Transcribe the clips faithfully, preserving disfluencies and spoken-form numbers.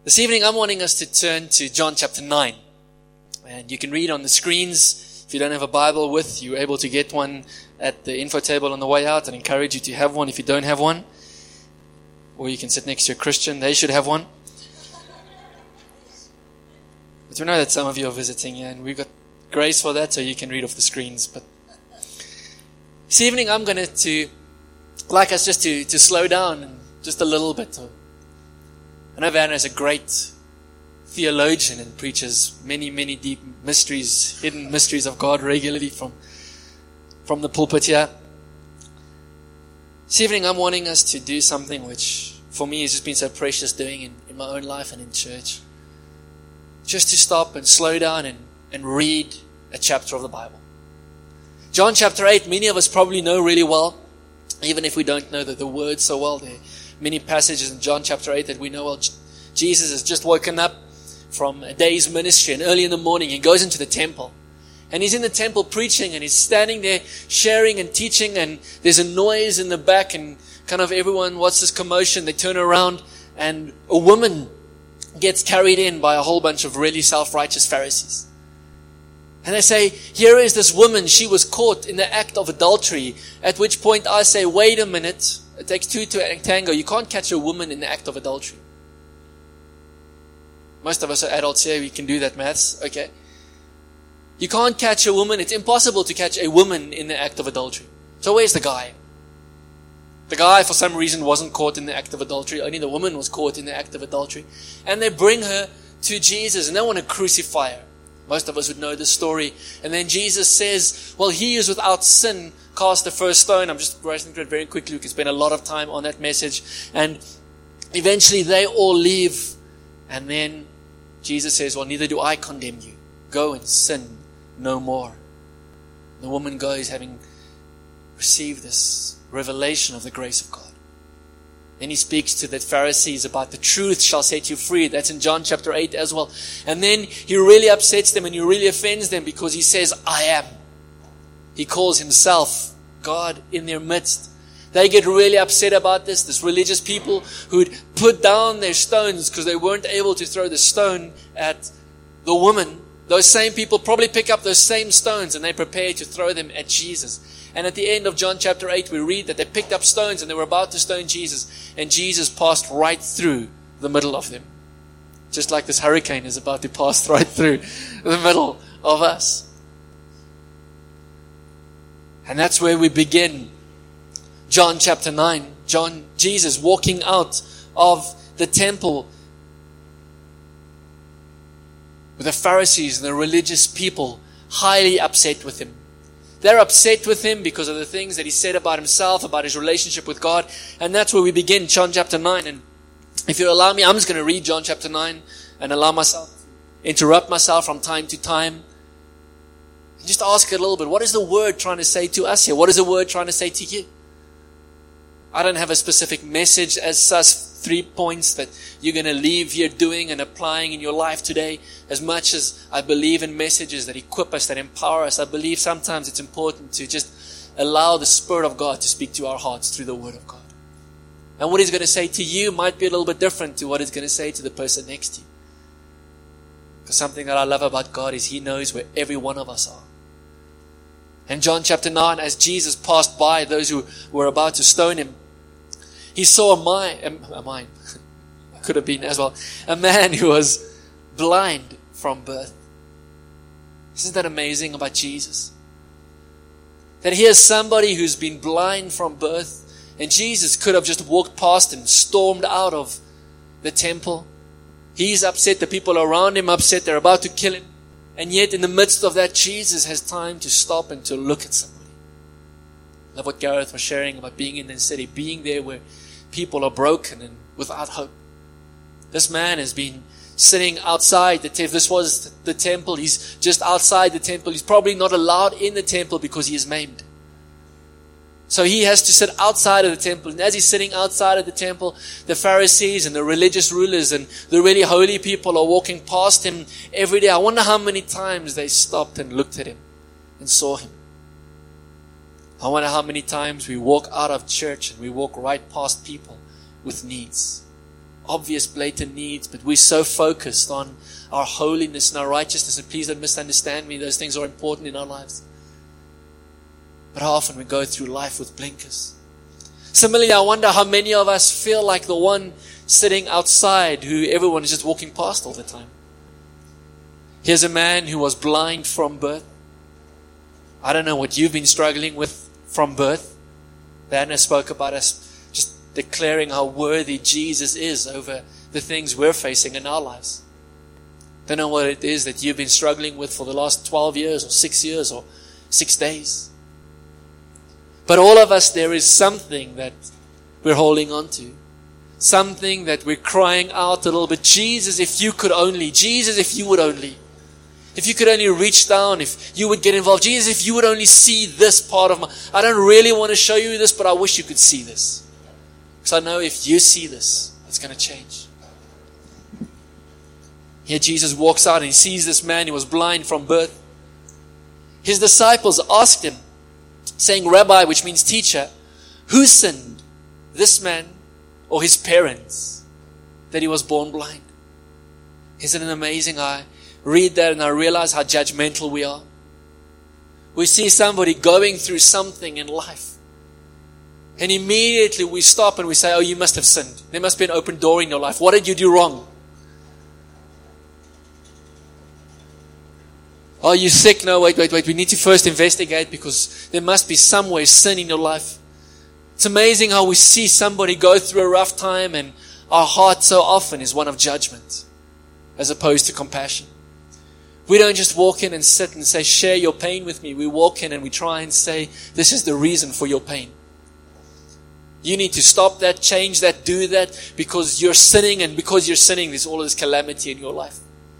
This evening I'm wanting us to turn to John chapter nine. And you can read on the screens. If you don't have a Bible with, you're able to get one at the info table on the way out. I encourage you to have one if you don't have one. Or you can sit next to a Christian. They should have one. But we know that some of you are visiting here, and we've got grace for that, so you can read off the screens. But this evening I'm going to like us just to, to slow down and just a little bit. I know Werner is a great theologian and preaches many, many deep mysteries, hidden mysteries of God regularly from, from the pulpit here. This evening I'm wanting us to do something which for me has just been so precious doing in, in my own life and in church. Just to stop and slow down and, and read a chapter of the Bible. John chapter eight, many of us probably know really well, even if we don't know the, the words so well. There are many passages in John chapter eight that we know well. Jesus has just woken up from a day's ministry, and early in the morning he goes into the temple. And he's in the temple preaching, and he's standing there sharing and teaching, and there's a noise in the back, and kind of everyone, what's this commotion? They turn around, and a woman gets carried in by a whole bunch of really self-righteous Pharisees. And they say, here is this woman, she was caught in the act of adultery. At which point I say, wait a minute, it takes two to tango. You can't catch a woman in the act of adultery. Most of us are adults here, we can do that maths, okay? You can't catch a woman, it's impossible to catch a woman in the act of adultery. So where's the guy? The guy, for some reason, wasn't caught in the act of adultery. Only the woman was caught in the act of adultery. And they bring her to Jesus, and they want to crucify her. Most of us would know this story. And then Jesus says, well, he is without sin, cast the first stone. I'm just rushing through it very quickly. We can spend a lot of time on that message. And eventually they all leave. And then Jesus says, well, neither do I condemn you. Go and sin no more. The woman goes, having received this revelation of the grace of God. Then he speaks to the Pharisees about the truth shall set you free. That's in John chapter eight as well. And then he really upsets them and he really offends them because he says, I am. He calls himself God in their midst. They get really upset about this. This religious people who'd put down their stones because they weren't able to throw the stone at the woman. Those same people probably pick up those same stones and they prepare to throw them at Jesus. And at the end of John chapter eight, we read that they picked up stones and they were about to stone Jesus. And Jesus passed right through the middle of them. Just like this hurricane is about to pass right through the middle of us. And that's where we begin. John chapter nine. John, Jesus walking out of the temple with the Pharisees and the religious people highly upset with him. They're upset with him because of the things that he said about himself, about his relationship with God. And that's where we begin, John chapter nine. And if you allow me, I'm just going to read John chapter nine and allow myself to interrupt myself from time to time. And just ask a little bit, what is the word trying to say to us here? What is the word trying to say to you? I don't have a specific message as such, three points that you're going to leave here doing and applying in your life today. As much as I believe in messages that equip us, that empower us, I believe sometimes it's important to just allow the Spirit of God to speak to our hearts through the Word of God. And what He's going to say to you might be a little bit different to what He's going to say to the person next to you. Because something that I love about God is He knows where every one of us are. In John chapter nine, as Jesus passed by those who were about to stone Him, He saw a mine, a mine, could have been as well, a man who was blind from birth. Isn't that amazing about Jesus? That here's somebody who's been blind from birth, and Jesus could have just walked past and stormed out of the temple. He's upset, the people around him upset, they're about to kill him. And yet in the midst of that, Jesus has time to stop and to look at somebody. I love what Gareth was sharing about being in the city, being there where people are broken and without hope. This man has been sitting outside the temple. If this was the temple, he's just outside the temple. He's probably not allowed in the temple because he is maimed. So he has to sit outside of the temple. And as he's sitting outside of the temple, the Pharisees and the religious rulers and the really holy people are walking past him every day. I wonder how many times they stopped and looked at him and saw him. I wonder how many times we walk out of church and we walk right past people with needs. obvious, blatant needs, but we're so focused on our holiness and our righteousness. And please don't misunderstand me. Those things are important in our lives. But how often we go through life with blinkers. Similarly, I wonder how many of us feel like the one sitting outside who everyone is just walking past all the time. Here's a man who was blind from birth. I don't know what you've been struggling with from birth. Anna spoke about us just declaring how worthy Jesus is over the things we're facing in our lives. Don't know what it is that you've been struggling with for the last twelve years or six years or six days. But all of us, there is something that we're holding on to. Something that we're crying out a little bit. Jesus, if you could only. Jesus, if you would only. If you could only reach down. If you would get involved. Jesus, if you would only see this part of my... I don't really want to show you this, but I wish you could see this. Because I know if you see this, it's going to change. Here Jesus walks out and he sees this man who was blind from birth. His disciples asked him, saying, Rabbi, which means teacher, who sinned, this man or his parents, that he was born blind? Isn't it amazing? I read that and I realize how judgmental we are. We see somebody going through something in life, and immediately we stop and we say, oh, you must have sinned. There must be an open door in your life. What did you do wrong? Are you sick? No, wait, wait, wait. We need to first investigate because there must be some way sin in your life. It's amazing how we see somebody go through a rough time and our heart so often is one of judgment as opposed to compassion. We don't just walk in and sit and say, share your pain with me. We walk in and we try and say, this is the reason for your pain. You need to stop that, change that, do that because you're sinning, and because you're sinning, there's all this calamity in your life.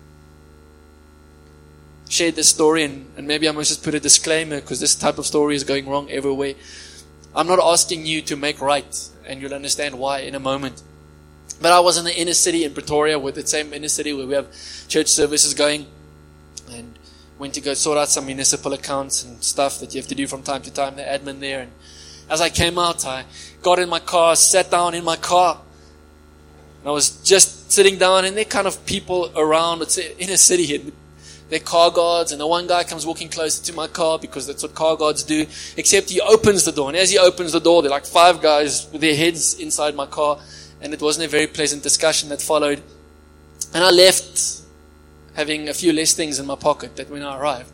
Shared this story, and, and maybe I must just put a disclaimer because this type of story is going wrong everywhere. I'm not asking you to make right, and you'll understand why in a moment. But I was in the inner city in Pretoria, with the same inner city where we have church services going, and went to go sort out some municipal accounts and stuff that you have to do from time to time, the admin there. And as I came out, I got in my car, sat down in my car. And I was just sitting down, and there are kind of people around. It's an inner city here. They're car guards, and the one guy comes walking closer to my car because that's what car guards do, except he opens the door. And as he opens the door, there are like five guys with their heads inside my car, and it wasn't a very pleasant discussion that followed. And I left having a few less things in my pocket than when I arrived.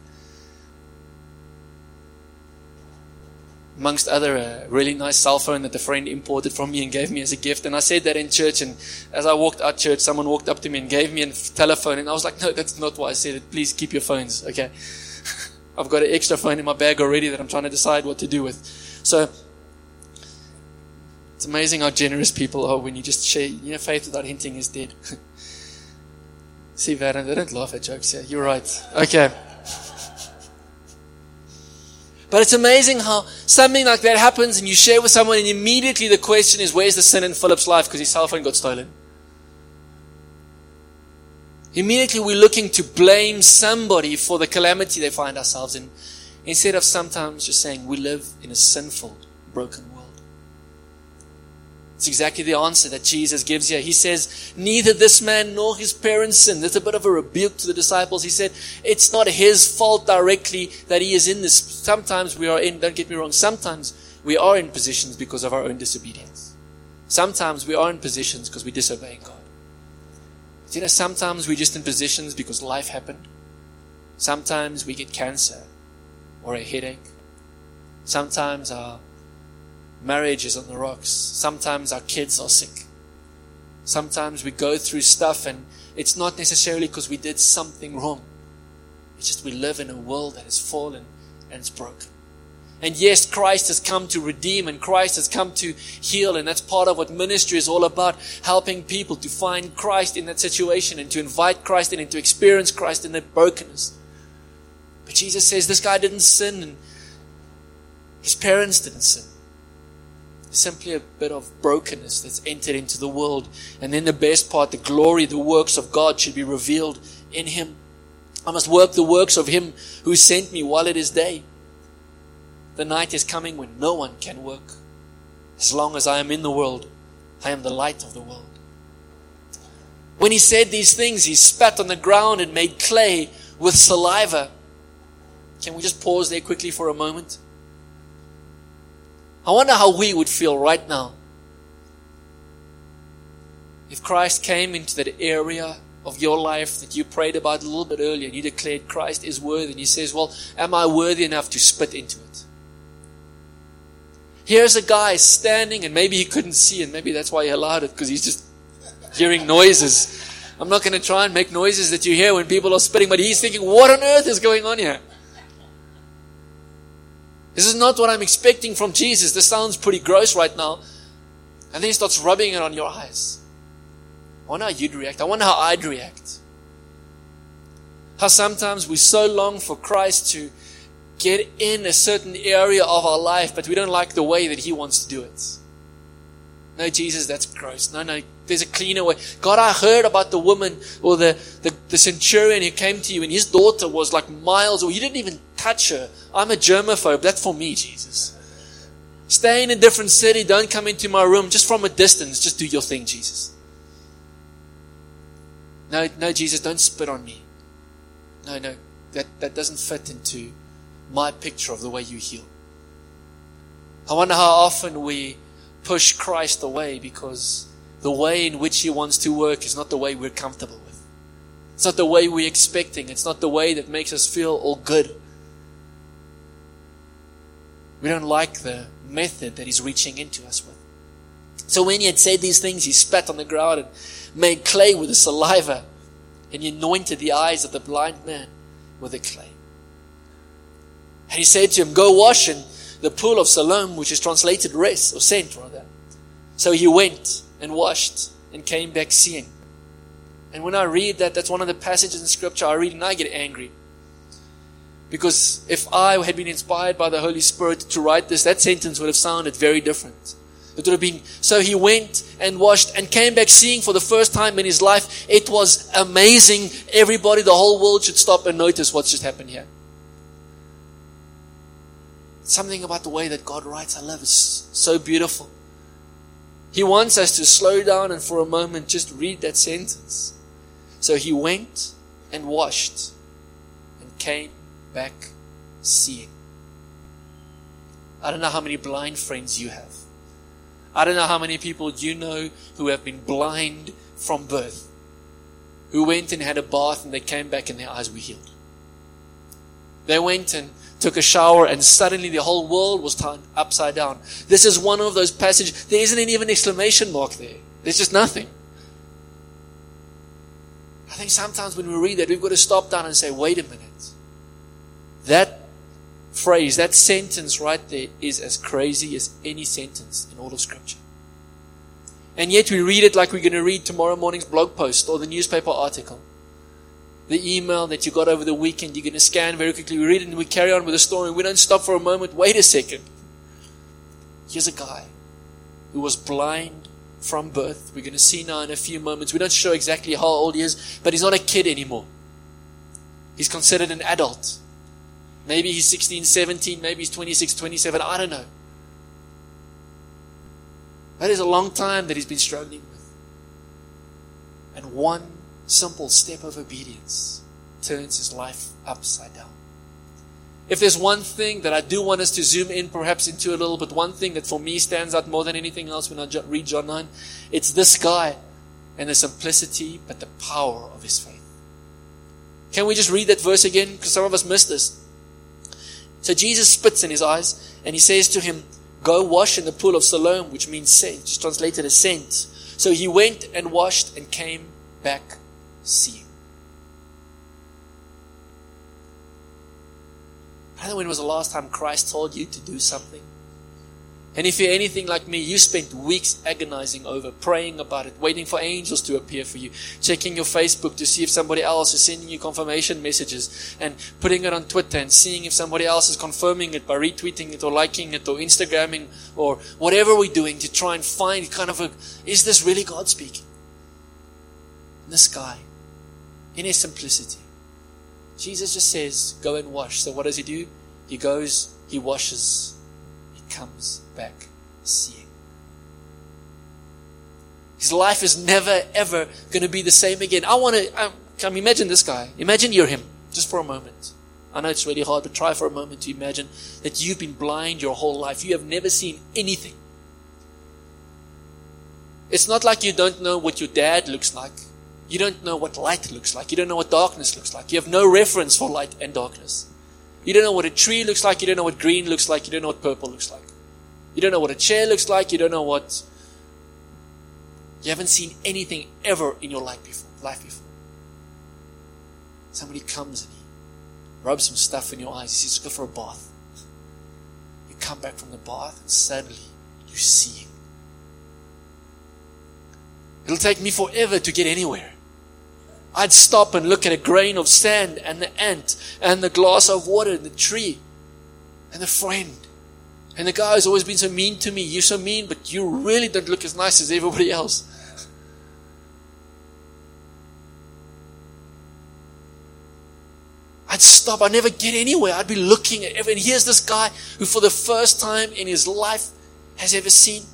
Amongst other, a really nice cell phone that a friend imported from me and gave me as a gift. And I said that in church, and as I walked out church, someone walked up to me and gave me a telephone, and I was like, no, that's not why I said it. Please keep your phones, okay? I've got an extra phone in my bag already that I'm trying to decide what to do with. So, it's amazing how generous people are when you just share. You know, faith without hinting is dead. See, Vaden, they don't laugh at jokes here. You're right. Okay. But it's amazing how something like that happens and you share with someone, and immediately the question is, where's the sin in Philip's life because his cell phone got stolen? Immediately we're looking to blame somebody for the calamity they find ourselves in, instead of sometimes just saying we live in a sinful, broken world. It's exactly the answer that Jesus gives here. He says, neither this man nor his parents sinned. There's a bit of a rebuke to the disciples. He said, it's not his fault directly that he is in this. Sometimes we are in, don't get me wrong, sometimes we are in positions because of our own disobedience. Sometimes we are in positions because we disobey God. You know, sometimes we're just in positions because life happened. Sometimes we get cancer or a headache. Sometimes our marriage is on the rocks. Sometimes our kids are sick. Sometimes we go through stuff, and it's not necessarily because we did something wrong. It's just we live in a world that is fallen and it's broken. And yes, Christ has come to redeem, and Christ has come to heal, and that's part of what ministry is all about, helping people to find Christ in that situation and to invite Christ in and to experience Christ in that brokenness. But Jesus says this guy didn't sin, and his parents didn't sin. Simply a bit of brokenness that's entered into the world. And then the best part, the glory, the works of God should be revealed in him. I must work the works of him who sent me while it is day. The night is coming when no one can work. As long as I am in the world, I am the light of the world. When he said these things, he spat on the ground and made clay with saliva. Can we just pause there quickly for a moment? I wonder how we would feel right now if Christ came into that area of your life that you prayed about a little bit earlier, and you declared Christ is worthy, and he says, well, am I worthy enough to spit into it? Here's a guy standing, and maybe he couldn't see, and maybe that's why he allowed it, because he's just hearing noises. I'm not going to try and make noises that you hear when people are spitting, but he's thinking, what on earth is going on here? This is not what I'm expecting from Jesus. This sounds pretty gross right now. And then he starts rubbing it on your eyes. I wonder how you'd react. I wonder how I'd react. How sometimes we so long for Christ to get in a certain area of our life, but we don't like the way that he wants to do it. No, Jesus, that's gross. No, no, there's a cleaner way. God, I heard about the woman or the, the, the centurion who came to you and his daughter was like miles, or you didn't even touch her. I'm a germaphobe. That's for me, Jesus. Stay in a different city. Don't come into my room. Just from a distance, just do your thing, Jesus. No, no, Jesus, don't spit on me. No, no, that, that doesn't fit into my picture of the way you heal. I wonder how often we push Christ away because the way in which he wants to work is not the way we're comfortable with. It's not the way we're expecting. It's not the way that makes us feel all good. We don't like the method that he's reaching into us with. So when he had said these things, he spat on the ground and made clay with the saliva, and he anointed the eyes of the blind man with the clay. And he said to him, go wash in the pool of Siloam, which is translated rest, or sent rather. So he went and washed and came back seeing. And when I read that, that's one of the passages in Scripture I read and I get angry. Because if I had been inspired by the Holy Spirit to write this, that sentence would have sounded very different. It would have been, so he went and washed and came back seeing for the first time in his life. It was amazing. Everybody, the whole world should stop and notice what's just happened here. Something about the way that God writes our love is so beautiful. He wants us to slow down and for a moment just read that sentence. So he went and washed and came back seeing. I don't know how many blind friends you have. I don't know how many people you know who have been blind from birth, who went and had a bath and they came back and their eyes were healed. They went and took a shower and suddenly the whole world was turned upside down. This is one of those passages. There isn't even an exclamation mark there. There's just nothing. I think sometimes when we read that, we've got to stop down and say, wait a minute. That phrase, that sentence right there is as crazy as any sentence in all of Scripture. And yet we read it like we're going to read tomorrow morning's blog post or the newspaper article. The email that you got over the weekend, you're going to scan very quickly. We read it and we carry on with the story. We don't stop for a moment. Wait a second. Here's a guy who was blind from birth. We're going to see now in a few moments. We don't show exactly how old he is, but he's not a kid anymore. He's considered an adult. Maybe he's sixteen, seventeen, maybe he's twenty-six, twenty-seven, I don't know. That is a long time that he's been struggling with. And one simple step of obedience turns his life upside down. If there's one thing that I do want us to zoom in perhaps into a little bit, one thing that for me stands out more than anything else when I read John nine, it's this guy and the simplicity but the power of his faith. Can we just read that verse again? Because some of us missed this. So Jesus spits in his eyes and he says to him, go wash in the pool of Siloam, which means sent, which is translated as sent. So he went and washed and came back seeing. I don't know when was the last time Christ told you to do something. And if you're anything like me, you spent weeks agonizing over, praying about it, waiting for angels to appear for you, checking your Facebook to see if somebody else is sending you confirmation messages, and putting it on Twitter and seeing if somebody else is confirming it by retweeting it or liking it or Instagramming or whatever we're doing to try and find kind of a, is this really God speaking? This guy, in his simplicity, Jesus just says, go and wash. So what does he do? He goes, he washes, he comes back seeing. His life is never, ever going to be the same again. I want to, um, come imagine this guy. Imagine you're him, just for a moment. I know it's really hard, but try for a moment to imagine that you've been blind your whole life. You have never seen anything. It's not like you don't know what your dad looks like. You don't know what light looks like. You don't know what darkness looks like. You have no reference for light and darkness. You don't know what a tree looks like. You don't know what green looks like. You don't know what purple looks like. You don't know what a chair looks like. You don't know what... You haven't seen anything ever in your life before. Life before. Somebody comes and he rubs some stuff in your eyes. He says, go for a bath. You come back from the bath and suddenly you see him. It'll take me forever to get anywhere. I'd stop and look at a grain of sand and the ant and the glass of water and the tree and the friend. And the guy who's always been so mean to me. You're so mean, but you really don't look as nice as everybody else. I'd stop. I'd never get anywhere. I'd be looking at everything. And here's this guy who for the first time in his life has ever seen.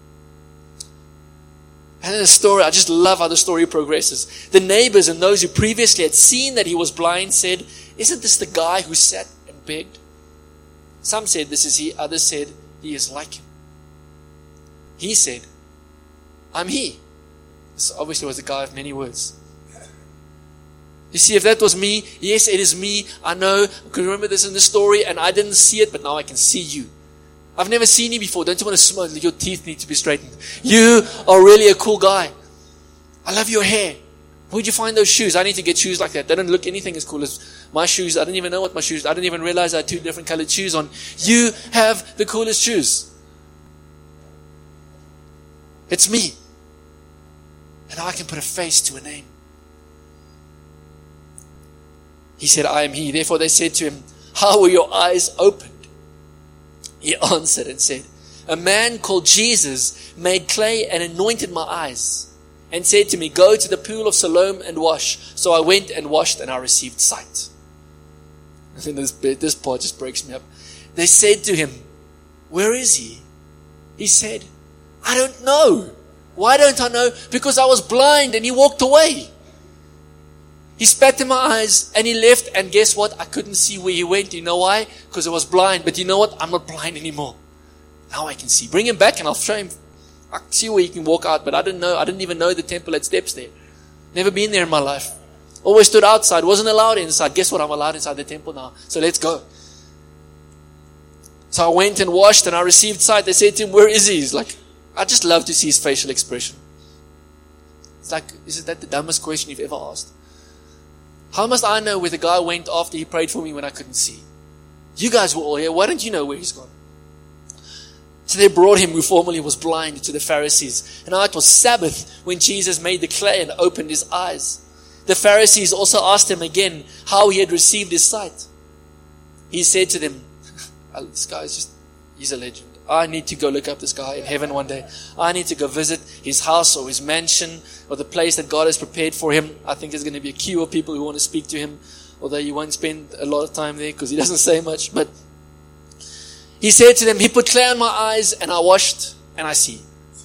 And then the story, I just love how the story progresses. The neighbors and those who previously had seen that he was blind said, isn't this the guy who sat and begged? Some said, this is he. Others said, he is like him. He said, I'm he. This obviously was a guy of many words. You see, if that was me, yes, it is me. I know. I can remember this in the story and I didn't see it, but now I can see you. I've never seen you before. Don't you want to smile? Your teeth need to be straightened. You are really a cool guy. I love your hair. Where'd you find those shoes? I need to get shoes like that. They don't look anything as cool as my shoes. I didn't even know what my shoes. I didn't even realize I had two different colored shoes on. You have the coolest shoes. It's me. And now I can put a face to a name. He said, I am he. Therefore they said to him, how were your eyes opened? He answered and said, a man called Jesus made clay and anointed my eyes and said to me, go to the pool of Siloam and wash. So I went and washed and I received sight. I think this, this part just breaks me up. They said to him, where is he? He said, I don't know. Why don't I know? Because I was blind and he walked away. He spat in my eyes and he left, and guess what? I couldn't see where he went. You know why? Because I was blind. But you know what? I'm not blind anymore. Now I can see. Bring him back and I'll show him. I can see where he can walk out, but I didn't know. I didn't even know the temple had steps there. Never been there in my life. Always stood outside. Wasn't allowed inside. Guess what? I'm allowed inside the temple now. So let's go. So I went and washed and I received sight. They said to him, where is he? He's like, I just love to see his facial expression. It's like, isn't that the dumbest question you've ever asked? How must I know where the guy went after he prayed for me when I couldn't see? You guys were all here. Why don't you know where he's gone? So they brought him who formerly was blind to the Pharisees. And now it was Sabbath when Jesus made the clay and opened his eyes. The Pharisees also asked him again how he had received his sight. He said to them, this guy is just, he's a legend. I need to go look up this guy in heaven one day. I need to go visit his house or his mansion or the place that God has prepared for him. I think there's going to be a queue of people who want to speak to him, although you won't spend a lot of time there because he doesn't say much. But he said to them, he put clay on my eyes and I washed and I see.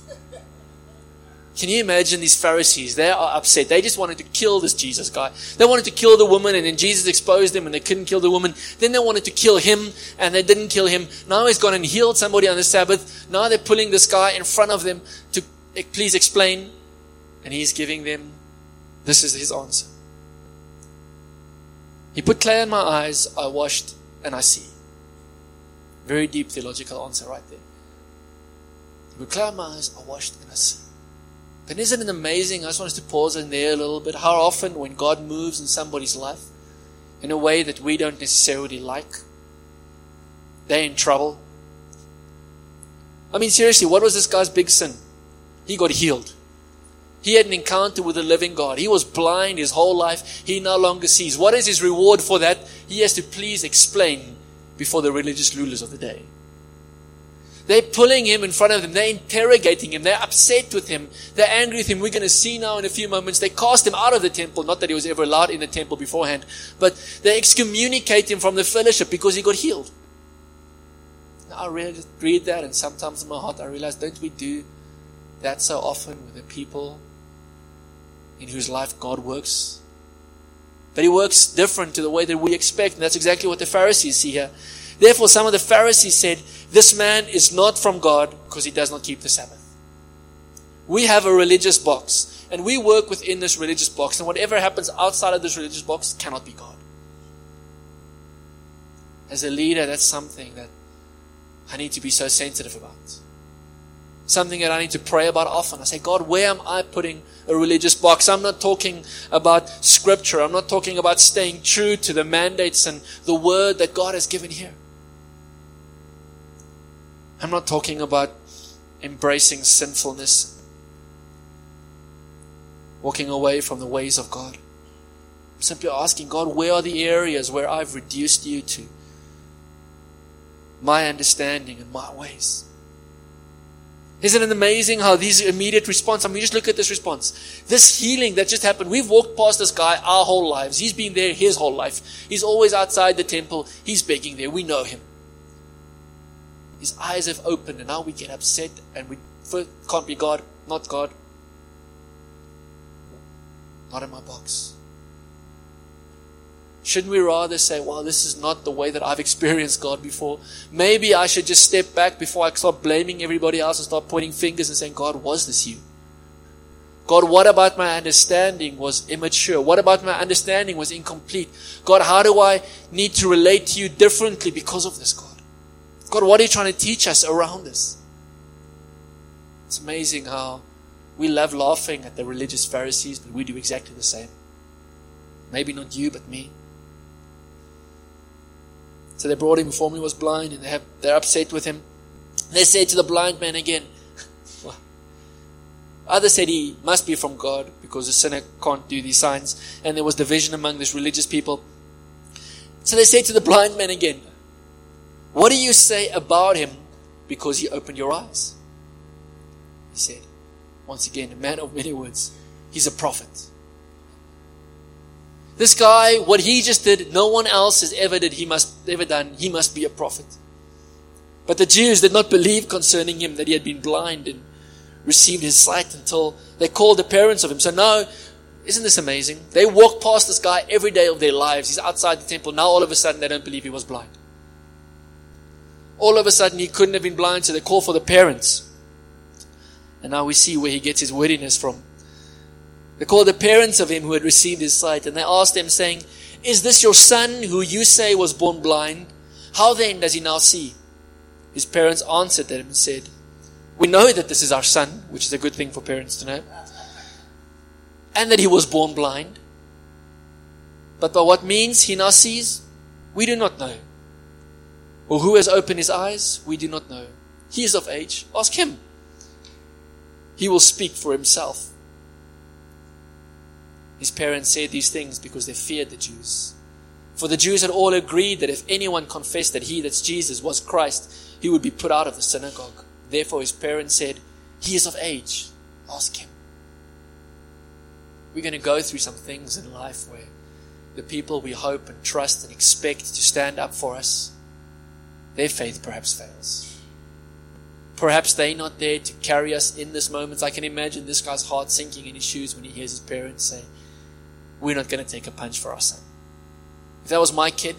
Can you imagine these Pharisees? They are upset. They just wanted to kill this Jesus guy. They wanted to kill the woman, and then Jesus exposed them and they couldn't kill the woman. Then they wanted to kill him and they didn't kill him. Now he's gone and healed somebody on the Sabbath. Now they're pulling this guy in front of them to please explain. And he's giving them, this is his answer. He put clay in my eyes, I washed and I see. Very deep theological answer right there. He put clay in my eyes, I washed and I see. But isn't it amazing? I just want us to pause in there a little bit. How often when God moves in somebody's life in a way that we don't necessarily like, they're in trouble. I mean, seriously, what was this guy's big sin? He got healed. He had an encounter with the living God. He was blind his whole life. He no longer sees. What is his reward for that? He has to please explain before the religious rulers of the day. They're pulling him in front of them. They're interrogating him. They're upset with him. They're angry with him. We're going to see now in a few moments. They cast him out of the temple. Not that he was ever allowed in the temple beforehand. But they excommunicate him from the fellowship because he got healed. Now I read, read that, and sometimes in my heart I realize, don't we do that so often with the people in whose life God works? But He works different to the way that we expect. And that's exactly what the Pharisees see here. Therefore, some of the Pharisees said, this man is not from God because he does not keep the Sabbath. We have a religious box, and we work within this religious box, and whatever happens outside of this religious box cannot be God. As a leader, that's something that I need to be so sensitive about. Something that I need to pray about often. I say, God, where am I putting a religious box? I'm not talking about Scripture. I'm not talking about staying true to the mandates and the word that God has given here. I'm not talking about embracing sinfulness, walking away from the ways of God. I'm simply asking, God, where are the areas where I've reduced you to my understanding and my ways? Isn't it amazing how these immediate response, I mean, just look at this response. This healing that just happened, we've walked past this guy our whole lives. He's been there his whole life. He's always outside the temple. He's begging there. We know him. His eyes have opened and now we get upset and we can't be God, not God. Not in my box. Shouldn't we rather say, well, this is not the way that I've experienced God before. Maybe I should just step back before I start blaming everybody else and start pointing fingers and saying, God, was this you? God, what about my understanding was immature? What about my understanding was incomplete? God, how do I need to relate to you differently because of this, God? God, what are you trying to teach us around this? It's amazing how we love laughing at the religious Pharisees, but we do exactly the same. Maybe not you, but me. So they brought him before him, he was blind, and they have, they're upset with him. They said to the blind man again, others said he must be from God because a sinner can't do these signs. And there was division among these religious people. So they said to the blind man again, what do you say about him because he opened your eyes? He said, once again, a man of many words. He's a prophet. This guy, what he just did, no one else has ever did. He must ever done. He must be a prophet. But the Jews did not believe concerning him that he had been blind and received his sight until they called the parents of him. So now, isn't this amazing? They walk past this guy every day of their lives. He's outside the temple. Now all of a sudden they don't believe he was blind. All of a sudden he couldn't have been blind, so they call for the parents. And now we see where he gets his wordiness from. They called the parents of him who had received his sight, and they asked them, saying, is this your son who you say was born blind? How then does he now see? His parents answered them and said, we know that this is our son, which is a good thing for parents to know, and that he was born blind. But by what means he now sees, we do not know. Or who has opened his eyes, we do not know. He is of age. Ask him. He will speak for himself. His parents said these things because they feared the Jews. For the Jews had all agreed that if anyone confessed that he, that's Jesus, was Christ, he would be put out of the synagogue. Therefore his parents said, he is of age. Ask him. We're going to go through some things in life where the people we hope and trust and expect to stand up for us, their faith perhaps fails. Perhaps they're not there to carry us in this moment. I can imagine this guy's heart sinking in his shoes when he hears his parents say, we're not going to take a punch for our son. If that was my kid,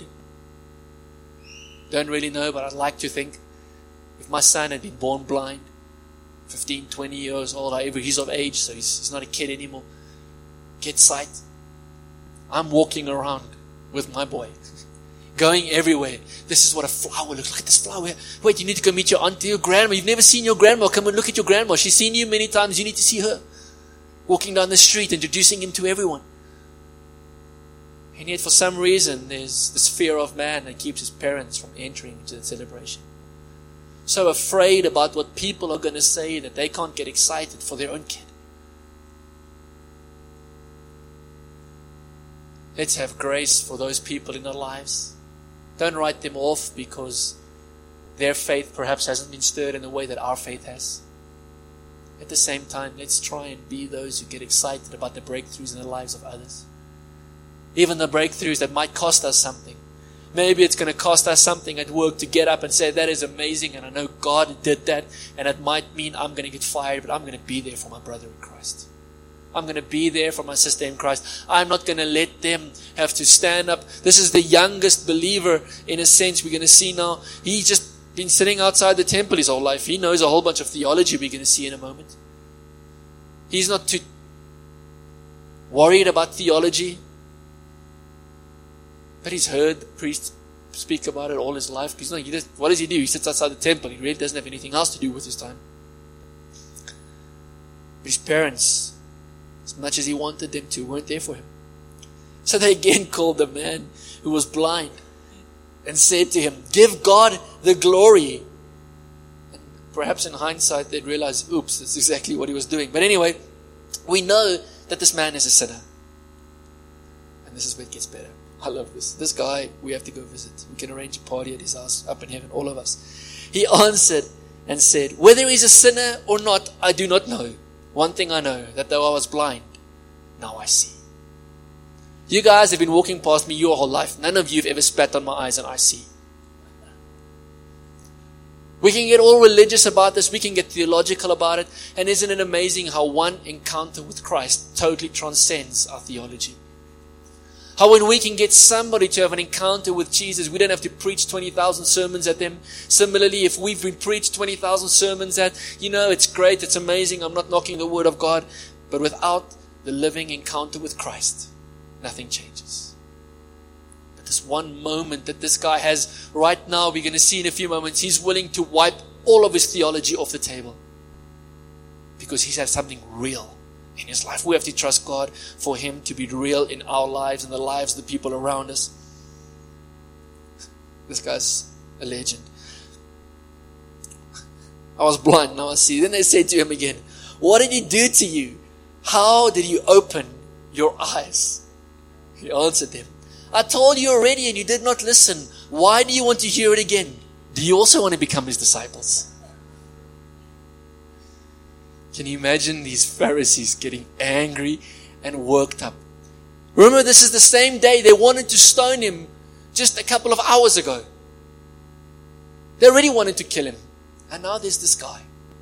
don't really know, but I'd like to think, if my son had been born blind, fifteen, twenty years old, however, he's of age, so he's, he's not a kid anymore, get sight. I'm walking around with my boy, going everywhere. This is what a flower looks like. This flower. Wait, you need to go meet your auntie, your grandma. You've never seen your grandma. Come and look at your grandma. She's seen you many times. You need to see her. Walking down the street, introducing him to everyone. And yet for some reason, there's this fear of man that keeps his parents from entering into the celebration. So afraid about what people are going to say that they can't get excited for their own kid. Let's have grace for those people in our lives. Don't write them off because their faith perhaps hasn't been stirred in the way that our faith has. At the same time, let's try and be those who get excited about the breakthroughs in the lives of others. Even the breakthroughs that might cost us something. Maybe it's going to cost us something at work to get up and say, that is amazing, and I know God did that, and it might mean I'm going to get fired, but I'm going to be there for my brother in Christ. I'm going to be there for my sister in Christ. I'm not going to let them have to stand up. This is the youngest believer, in a sense, we're going to see now. He's just been sitting outside the temple his whole life. He knows a whole bunch of theology we're going to see in a moment. He's not too worried about theology. But he's heard the priest speak about it all his life. He's not, he does, what does he do? He sits outside the temple. He really doesn't have anything else to do with his time. But his parents, as much as he wanted them to, weren't there for him. So they again called the man who was blind and said to him, give God the glory. And perhaps in hindsight they'd realize, oops, that's exactly what he was doing. But anyway, we know that this man is a sinner. And this is where it gets better. I love this. This guy, we have to go visit. We can arrange a party at his house up in heaven, all of us. He answered and said, whether he's a sinner or not, I do not know. One thing I know, that though I was blind, now I see. You guys have been walking past me your whole life. None of you have ever spat on my eyes and I see. We can get all religious about this. We can get theological about it. And isn't it amazing how one encounter with Christ totally transcends our theology? How when we can get somebody to have an encounter with Jesus, we don't have to preach twenty thousand sermons at them. Similarly, if we've been preached twenty thousand sermons at, you know, it's great, it's amazing, I'm not knocking the word of God. But without the living encounter with Christ, nothing changes. But this one moment that this guy has right now, we're going to see in a few moments, he's willing to wipe all of his theology off the table. Because he's had something real in his life. We have to trust God for him to be real in our lives and the lives of the people around us. This guy's a legend. I was blind, now I see. Then they said to him again, what did he do to you? How did you open your eyes? He answered them, I told you already and you did not listen. Why do you want to hear it again? Do you also want to become his disciples? Can you imagine these Pharisees getting angry and worked up? Remember, this is the same day they wanted to stone him just a couple of hours ago. They already wanted to kill him. And now there's this guy.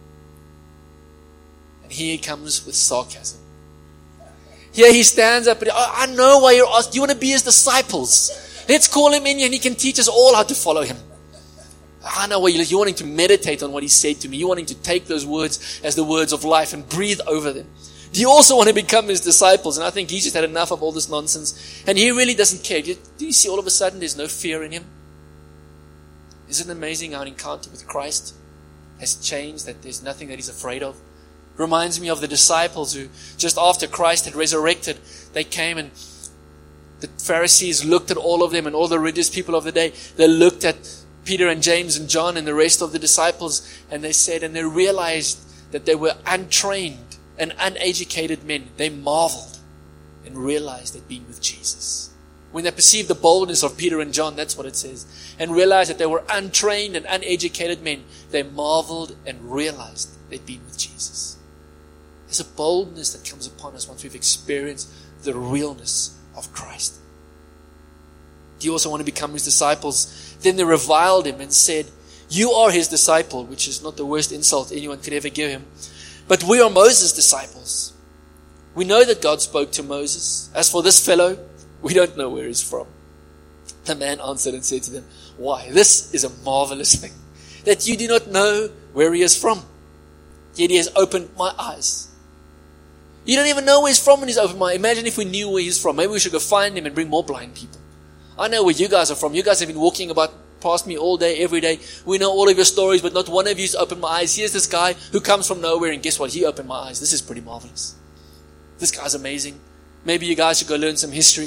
And here he comes with sarcasm. Here he stands up and, I know why you're asked. Do you want to be his disciples? Let's call him in and he can teach us all how to follow him. I know what you're, you're wanting to meditate on what he said to me. You're wanting to take those words as the words of life and breathe over them. Do you also want to become his disciples? And I think he's just had enough of all this nonsense. And he really doesn't care. Do you see all of a sudden there's no fear in him? Isn't it amazing how an encounter with Christ has changed, that there's nothing that he's afraid of? Reminds me of the disciples who, just after Christ had resurrected, they came and the Pharisees looked at all of them and all the religious people of the day. They looked at Peter and James and John and the rest of the disciples, and they said, and they realized that they were untrained and uneducated men. They marveled and realized they'd been with Jesus. When they perceived the boldness of Peter and John, that's what it says, and realized that they were untrained and uneducated men, they marveled and realized they'd been with Jesus. There's a boldness that comes upon us once we've experienced the realness of Christ. Do you also want to become his disciples? Then they reviled him and said, you are his disciple, which is not the worst insult anyone could ever give him. But we are Moses' disciples. We know that God spoke to Moses. As for this fellow, we don't know where he's from. The man answered and said to them, why, this is a marvelous thing, that you do not know where he is from. Yet he has opened my eyes. You don't even know where he's from when he's opened my eyes. Imagine if we knew where he's from. Maybe we should go find him and bring more blind people. I know where you guys are from. You guys have been walking about past me all day, every day. We know all of your stories, but not one of you's opened my eyes. Here's this guy who comes from nowhere, and guess what? He opened my eyes. This is pretty marvelous. This guy's amazing. Maybe you guys should go learn some history.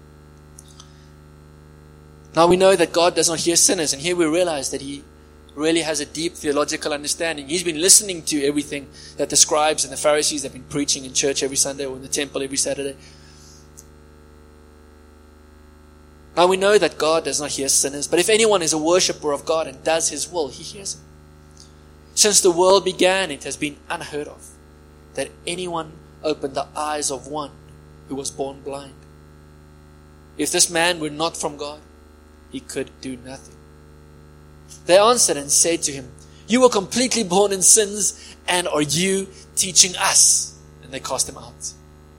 Now we know that God does not hear sinners, and here we realize that he really has a deep theological understanding. He's been listening to everything that the scribes and the Pharisees have been preaching in church every Sunday or in the temple every Saturday. Now we know that God does not hear sinners, but if anyone is a worshipper of God and does his will, he hears him. Since the world began, it has been unheard of that anyone opened the eyes of one who was born blind. If this man were not from God, he could do nothing. They answered and said to him, "You were completely born in sins, and are you teaching us?" And they cast him out.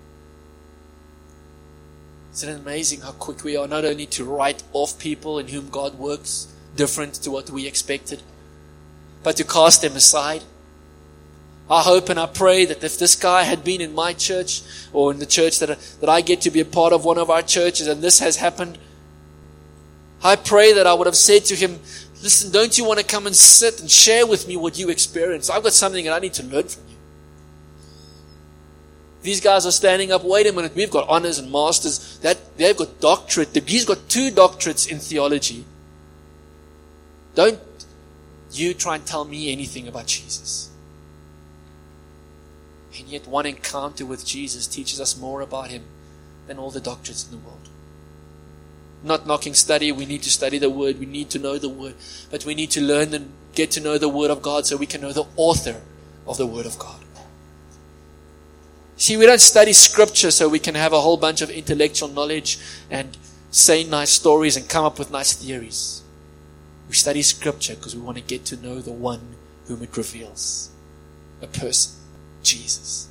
Isn't it amazing how quick we are not only to write off people in whom God works different to what we expected, but to cast them aside? I hope and I pray that if this guy had been in my church or in the church that, that I get to be a part of, one of our churches, and this has happened, I pray that I would have said to him, "Listen, don't you want to come and sit and share with me what you experienced? I've got something that I need to learn from you." These guys are standing up, "Wait a minute, we've got honors and masters. That they've got doctorate. He's got two doctorates in theology. Don't you try and tell me anything about Jesus." And yet one encounter with Jesus teaches us more about Him than all the doctorates in the world. Not knocking study. We need to study the Word. We need to know the Word. But we need to learn and get to know the Word of God so we can know the author of the Word of God. See, we don't study Scripture so we can have a whole bunch of intellectual knowledge and say nice stories and come up with nice theories. We study Scripture because we want to get to know the one whom it reveals. A person, Jesus.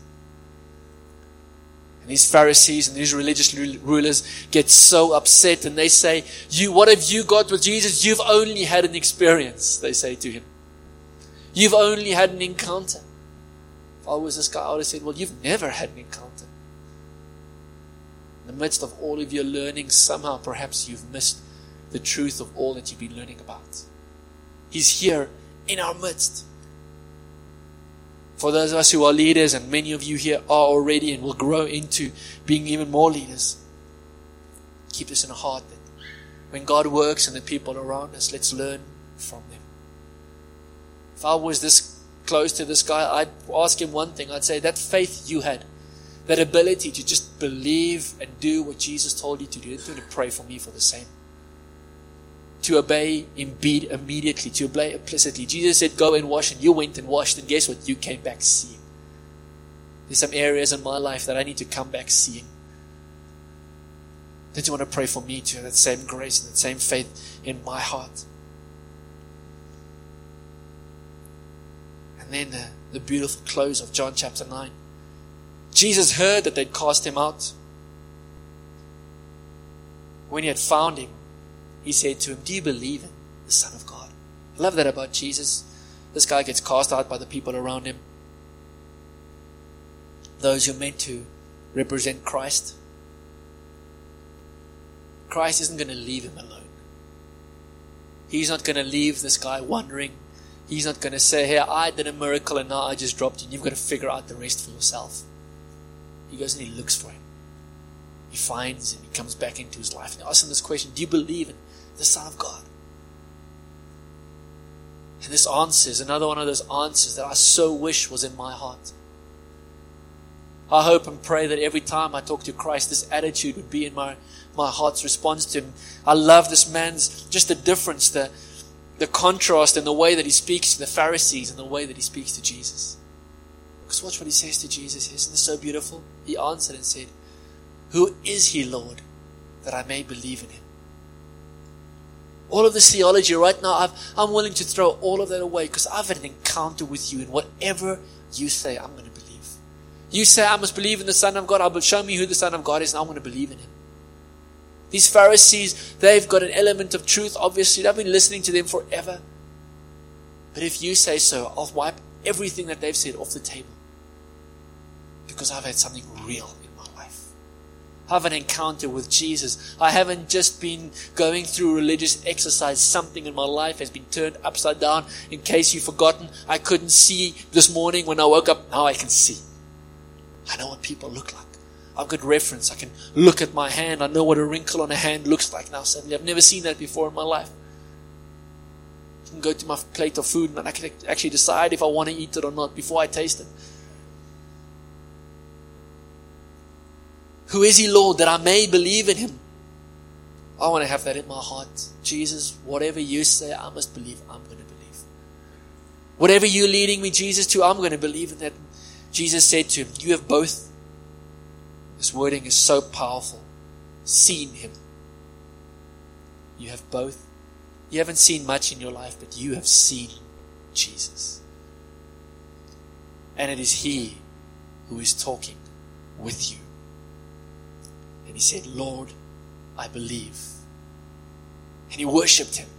And these Pharisees and these religious rulers get so upset and they say, "You, what have you got with Jesus? You've only had an experience," they say to him. "You've only had an encounter." If I was this guy, I would have said, "Well, you've never had an encounter. In the midst of all of your learning, somehow perhaps you've missed the truth of all that you've been learning about. He's here in our midst." For those of us who are leaders, and many of you here are already and will grow into being even more leaders, keep this in our heart that when God works in the people around us, let's learn from them. If I was this close to this guy, I'd ask him one thing. I'd say, that faith you had, that ability to just believe and do what Jesus told you to do, to pray for me for the same. To obey immediately, to obey implicitly. Jesus said, "Go and wash," and you went and washed, and guess what? You came back seeing. There's some areas in my life that I need to come back seeing. Don't you want to pray for me to have that same grace and that same faith in my heart? And then the, the beautiful close of John chapter nine. Jesus heard that they'd cast him out. When he had found him, he said to him, "Do you believe in the Son of God?" I love that about Jesus. This guy gets cast out by the people around him. Those who are meant to represent Christ. Christ isn't going to leave him alone. He's not going to leave this guy wondering. He's not going to say, "Hey, I did a miracle and now I just dropped you. You've got to figure out the rest for yourself." He goes and he looks for him. He finds him. He comes back into his life and he asks him this question: "Do you believe in the Son of God?" And this answer is another one of those answers that I so wish was in my heart. I hope and pray that every time I talk to Christ, this attitude would be in my, my heart's response to him. I love this man's, just the difference, the, the contrast in the way that he speaks to the Pharisees and the way that he speaks to Jesus. Because watch what he says to Jesus. Isn't this so beautiful? He answered and said, "Who is he, Lord, that I may believe in him?" All of this theology right now, I've, I'm willing to throw all of that away because I've had an encounter with you, and whatever you say, I'm going to believe. You say I must believe in the Son of God. I'll show me who the Son of God is, and I'm going to believe in him. These Pharisees, they've got an element of truth, obviously. I've been listening to them forever. But if you say so, I'll wipe everything that they've said off the table. Because I've had something real in my life. I have an encounter with Jesus. I haven't just been going through religious exercise. Something in my life has been turned upside down. In case you've forgotten, I couldn't see this morning when I woke up. Now I can see. I know what people look like. I've got reference. I can look at my hand. I know what a wrinkle on a hand looks like now suddenly. I've never seen that before in my life. I can go to my plate of food and I can actually decide if I want to eat it or not before I taste it. Who is he, Lord, that I may believe in him? I want to have that in my heart. Jesus, whatever you say, I must believe. I'm going to believe. Whatever you're leading me, Jesus, to, I'm going to believe in that. Jesus said to him, you have both. This wording is so powerful. Seen him. You have both. You haven't seen much in your life, but you have seen Jesus. And it is He who is talking with you. And he said, Lord, I believe. And he worshipped Him.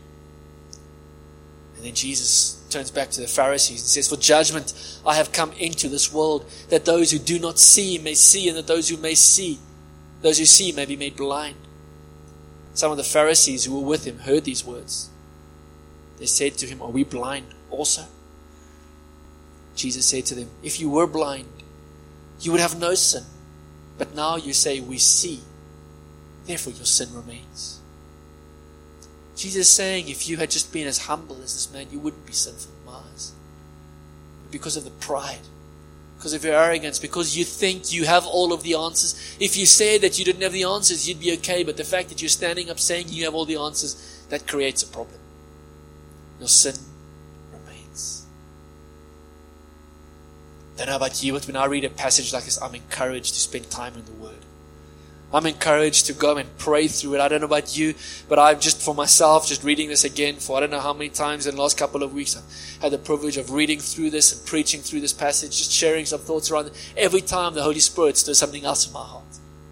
And then Jesus turns back to the Pharisees and says, for judgment I have come into this world, that those who do not see may see, and that those who may see, those who see may be made blind. Some of the Pharisees who were with Him heard these words. They said to Him, are we blind also? Jesus said to them, if you were blind, you would have no sin. But now you say, we see. Therefore your sin remains. Jesus is saying, if you had just been as humble as this man, you wouldn't be sinful in my eyes. But because of the pride, because of your arrogance, because you think you have all of the answers. If you said that you didn't have the answers, you'd be okay. But the fact that you're standing up saying you have all the answers, that creates a problem. Your sin remains. I don't know about you, but when I read a passage like this, I'm encouraged to spend time in the Word. I'm encouraged to go and pray through it. I don't know about you, but I'm just for myself, just reading this again for I don't know how many times in the last couple of weeks. I've had the privilege of reading through this and preaching through this passage, just sharing some thoughts around it. Every time the Holy Spirit stirs something else in my heart.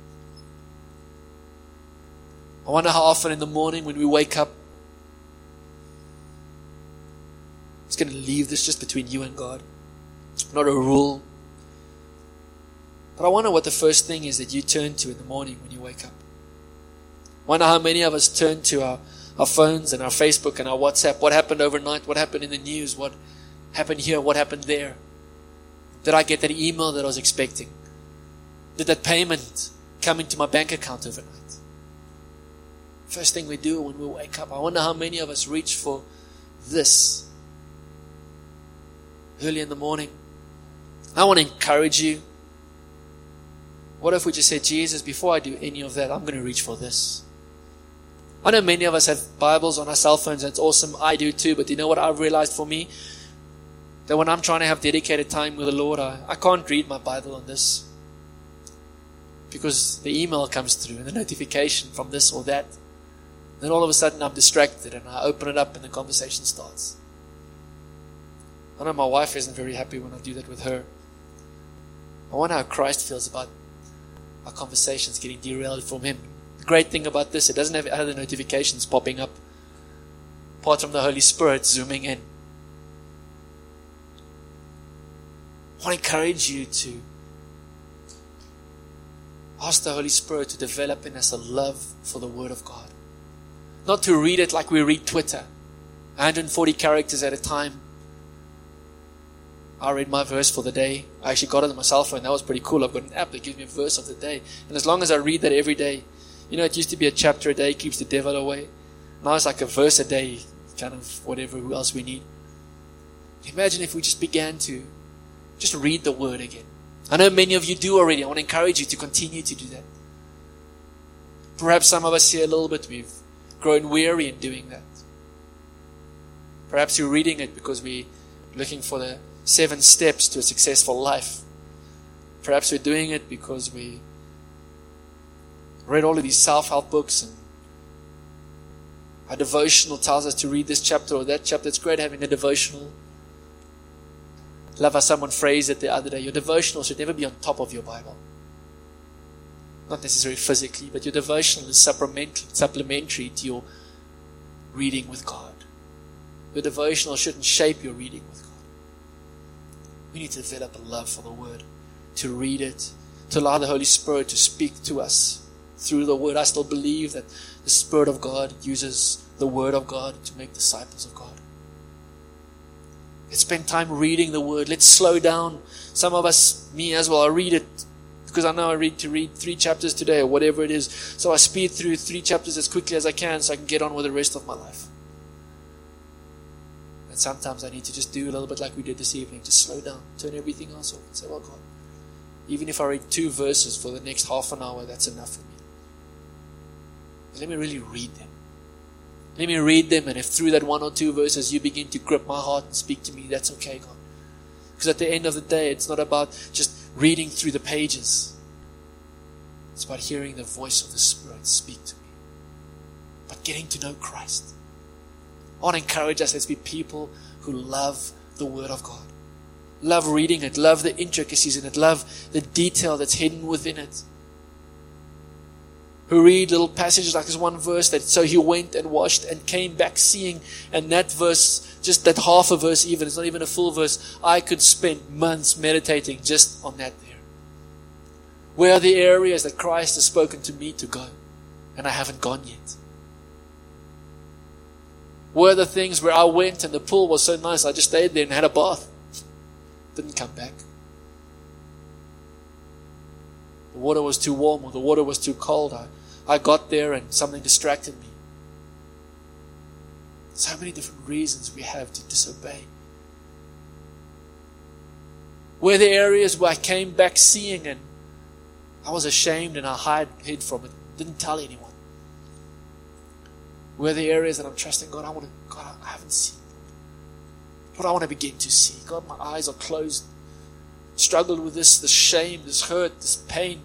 I wonder how often in the morning when we wake up, it's going to leave this just between you and God. Not a rule. But I wonder what the first thing is that you turn to in the morning when you wake up. I wonder how many of us turn to our, our phones and our Facebook and our WhatsApp. What happened overnight? What happened in the news? What happened here? What happened there? Did I get that email that I was expecting? Did that payment come into my bank account overnight? First thing we do when we wake up. I wonder how many of us reach for this early in the morning. I want to encourage you. What if we just said, Jesus, before I do any of that, I'm going to reach for this. I know many of us have Bibles on our cell phones, and it's awesome. I do too. But you know what I've realized for me? That when I'm trying to have dedicated time with the Lord, I, I can't read my Bible on this. Because the email comes through and the notification from this or that. Then all of a sudden I'm distracted and I open it up and the conversation starts. I know my wife isn't very happy when I do that with her. I wonder how Christ feels about our conversations getting derailed from Him. The great thing about this, it doesn't have other notifications popping up apart from the Holy Spirit zooming in. I want to encourage you to ask the Holy Spirit to develop in us a love for the Word of God. Not to read it like we read Twitter, one hundred forty characters at a time. I read my verse for the day. I actually got it on my cell phone. That was pretty cool. I've got an app that gives me a verse of the day. And as long as I read that every day, you know, it used to be a chapter a day keeps the devil away. Now it's like a verse a day, kind of whatever else we need. Imagine if we just began to just read the Word again. I know many of you do already. I want to encourage you to continue to do that. Perhaps some of us here a little bit, we've grown weary in doing that. Perhaps you're reading it because we're looking for the seven steps to a successful life. Perhaps we're doing it because we read all of these self-help books and our devotional tells us to read this chapter or that chapter. It's great having a devotional. Love how someone phrased it the other day. Your devotional should never be on top of your Bible. Not necessarily physically, but your devotional is supplementary, supplementary to your reading with God. Your devotional shouldn't shape your reading with God. We need to develop a love for the Word, to read it, to allow the Holy Spirit to speak to us through the Word. I still believe that the Spirit of God uses the Word of God to make disciples of God. Let's spend time reading the Word. Let's slow down. Some of us, me as well, I read it because I know I read to read three chapters today or whatever it is. So I speed through three chapters as quickly as I can so I can get on with the rest of my life. And sometimes I need to just do a little bit like we did this evening. Just slow down. Turn everything else off and say, well, God, even if I read two verses for the next half an hour, that's enough for me. Let me really read them. Let me read them, and if through that one or two verses you begin to grip my heart and speak to me, that's okay, God. Because at the end of the day, it's not about just reading through the pages. It's about hearing the voice of the Spirit speak to me. but getting to know Christ. I want to encourage us as be people who love the Word of God. Love reading it, love the intricacies in it, love the detail that's hidden within it. Who read little passages like this one verse that, so he went and washed and came back seeing, and that verse, just that half a verse even, it's not even a full verse, I could spend months meditating just on that there. Where are the areas that Christ has spoken to me to go, and I haven't gone yet? Where are the things where I went and the pool was so nice, I just stayed there and had a bath. Didn't come back. The water was too warm or the water was too cold. I, I got there and something distracted me. So many different reasons we have to disobey. Where the areas where I came back seeing and I was ashamed and I hid, hid from it. Didn't tell anyone. Where the areas that I'm trusting God, I want to, God, I haven't seen. But I want to begin to see. God, my eyes are closed. Struggled with this, this shame, this hurt, this pain.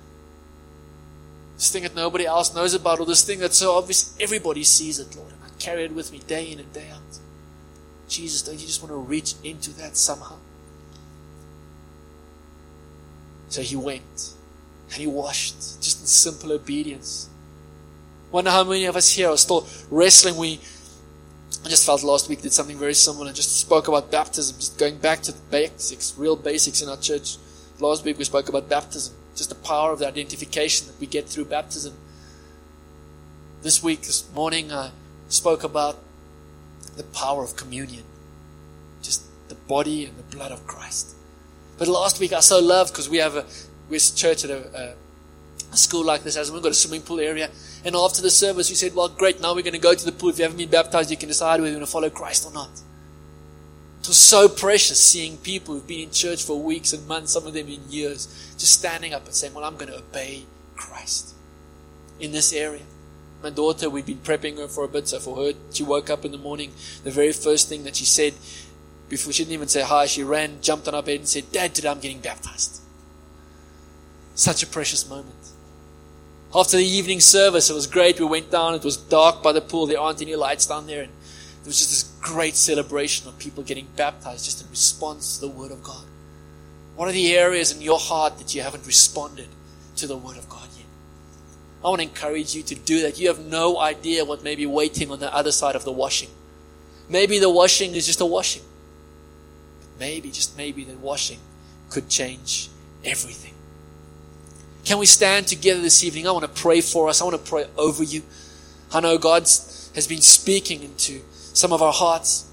This thing that nobody else knows about, or this thing that's so obvious, everybody sees it, Lord. And I carry it with me day in and day out. Jesus, don't you just want to reach into that somehow? So he went and he washed, just in simple obedience. I wonder how many of us here are still wrestling. We, I just felt last week did something very similar and just spoke about baptism, just going back to the basics, real basics in our church. Last week we spoke about baptism, just the power of the identification that we get through baptism. This week, this morning, I spoke about the power of communion, just the body and the blood of Christ. But last week I so loved, because we have a we're a church at a, a, a school like this, as we've got a swimming pool area. And after the service, we said, well, great, now we're going to go to the pool. If you haven't been baptized, you can decide whether you're going to follow Christ or not. It was so precious seeing people who've been in church for weeks and months, some of them in years, just standing up and saying, well, I'm going to obey Christ in this area. My daughter, we'd been prepping her for a bit, so for her, she woke up in the morning, the very first thing that she said, before she didn't even say hi, she ran, jumped on her bed and said, Dad, today I'm getting baptized. Such a precious moment. After the evening service, it was great. We went down. It was dark by the pool. There aren't any lights down there. And there was just this great celebration of people getting baptized just in response to the Word of God. What are the areas in your heart that you haven't responded to the Word of God yet? I want to encourage you to do that. You have no idea what may be waiting on the other side of the washing. Maybe the washing is just a washing. But maybe, just maybe, the washing could change everything. Can we stand together this evening? I want to pray for us. I want to pray over you. I know God has been speaking into some of our hearts.